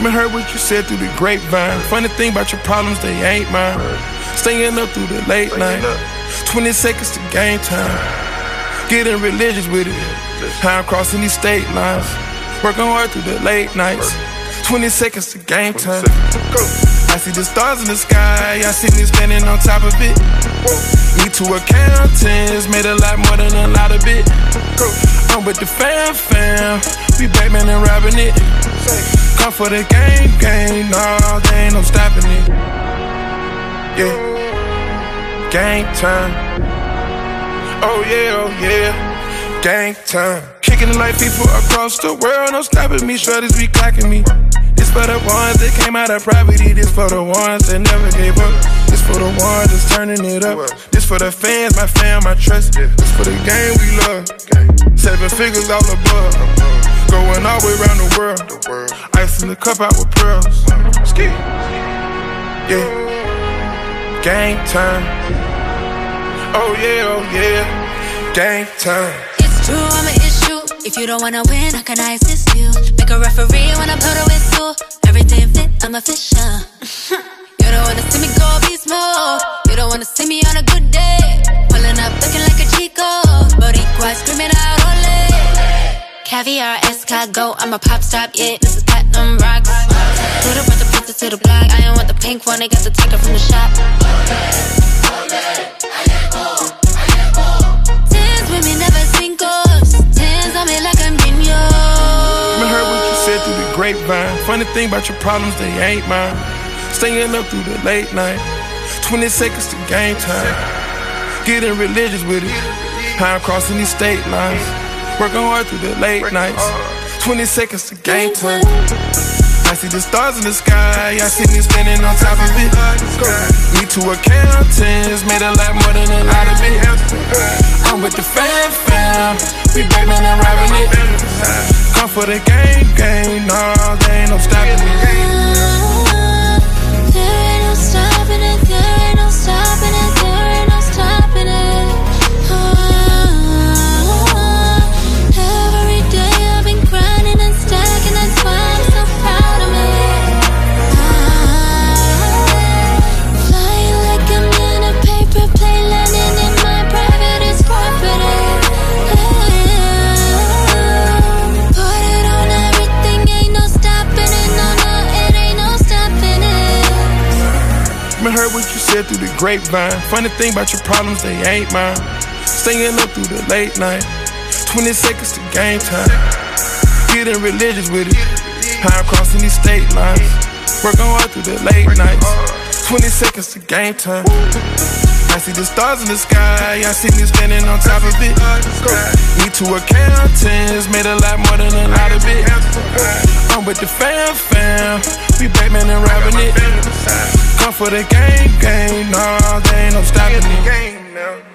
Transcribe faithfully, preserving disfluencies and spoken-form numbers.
Me heard what you said through the grapevine. Funny thing about your problems, they ain't mine. Staying up through the late night. twenty seconds to game time. Getting religious with it. How I'm crossing these state lines. Working hard through the late nights. twenty seconds to game time. I see the stars in the sky. I see me standing on top of it. Me two accountants made a lot more than a lot of it. I'm with the fam fam. We Batman and robbing it. Come for the game, game. No, they ain't no stopping it. Yeah. Game time. Oh yeah, oh yeah. Gang time. Kicking it like people across the world. No stopping me, shorties be clocking me. This for the ones that came out of poverty. This for the ones that never gave up. This for the ones that's turning it up. This for the fans, my fam, my trust. This for the game we love. Seven figures all above. Going all the way around the world. Ice in the cup out with pearls. Ski. Yeah. Gang time. Oh yeah, oh yeah. Gang time. True, I'm an issue. If you don't wanna win, how can I assist you? Make a referee when I blow the whistle. Everything fit, I'm official. You don't wanna see me go beast mode. You don't wanna see me on a good day. Pulling up looking like a Chico. Boricua screaming out ole. Caviar, escargot, I'm a pop stop, yeah. This is platinum rocks. Do the with the pizza to the block. I ain't want the pink one, they got the ticket from the shop. Tens with me, never singles. Tens on me like I'm Dino. Me heard what you said through the grapevine. Funny thing about your problems, they ain't mine. Staying up through the late night. twenty seconds to game time. Getting religious with it. How I'm crossing these state lines. Working hard through the late nights. twenty seconds to game time. I see the stars in the sky. I see me standing on top of it. Me two accountants made a lot more than a lot of it. I'm with the fam fam. We Batman and robbing it. Come for the game, game. No, there ain't no stopping it. There ain't no stopping it. There ain't no stopping it. There ain't no stopping it. Oh, every day I've been grinding and stacking. That's why I'm so proud of me. Flying like I'm in a paper plane, landing in my private property. Put it on everything, ain't no stopping it. No, no, it ain't no stopping it. Me heard what you said through the grapevine. Funny thing about your problems, they ain't mine. Staying up through the late night. twenty seconds to game time. Getting religious with it. How I'm crossing these state lines. Working hard through the late nights. twenty seconds to game time. I see the stars in the sky. I see me standing on top of it. Me two accountants made a lot more than a lot of it. I'm with the fam fam. We Batman and robbing it. Come for the game, game. No, there ain't no stopping it.